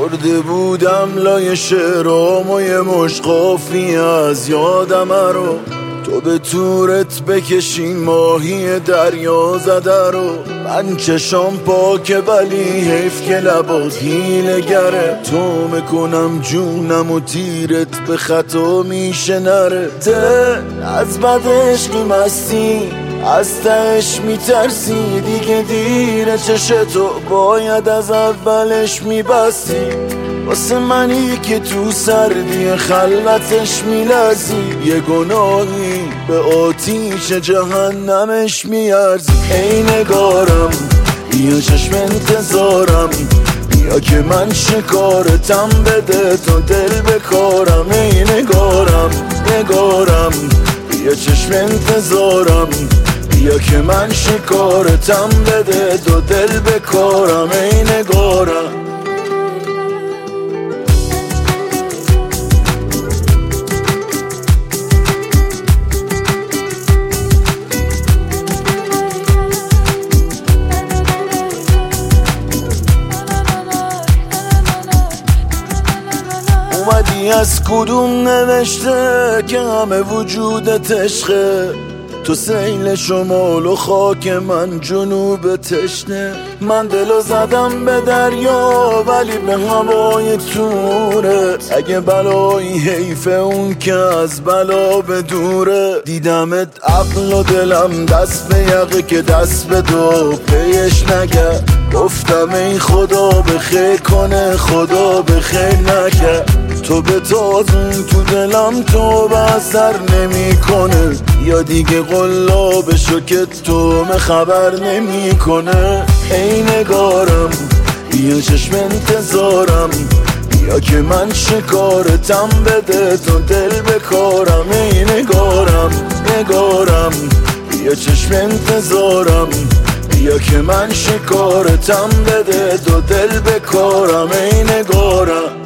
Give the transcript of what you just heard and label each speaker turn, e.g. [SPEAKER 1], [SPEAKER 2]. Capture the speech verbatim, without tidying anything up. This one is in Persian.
[SPEAKER 1] برده بودم لای شعرام و یه مشقافی از یادم رو تو به تورت بکشین ماهی دریا زده رو من چشام پاکه ولی حیف که لبات حیله گره تو میکنم جونم و تیرت به خطا میشه نره ته از بد عشقی مستی از تهش میترسی دیگه دیره چشتو باید از اولش میبستی واسه منی که تو سردی خلوتش میلرزی یه گناهی به آتیش جهنمش میارزی ای نگارم بیا چشم انتظارم بیا که من شکارتم بده تا دل بکارم ای نگارم نگارم بیا چشم انتظارم بیا که من شکارتم بده تا دل بکارم ای نگارم اومدی از کدوم نوشته که همه وجودت عشقه تو سیل شمال و خاک من جنوب تشنه من دلو زدم به دریا ولی به هوای توره اگه بلایی حیف اون که از بلا به دوره دیدمت عقل و دلم دست به یقه که دست به دو پیش نگه گفتم ای خدا به خیر کنه خدا به خیر نکرد تو به تازون تو دلم تو به اثر نمی کنه یا دیگه قلاب شو که تو me خبر نمی کنه ای نگارم بیا چشم انتظارم بیا که من شکارتم بده تو دل بکارم ای نگارم نگارم بیا چشم انتظارم بیا که من شکارتم بده تو دل بکارم ای نگارم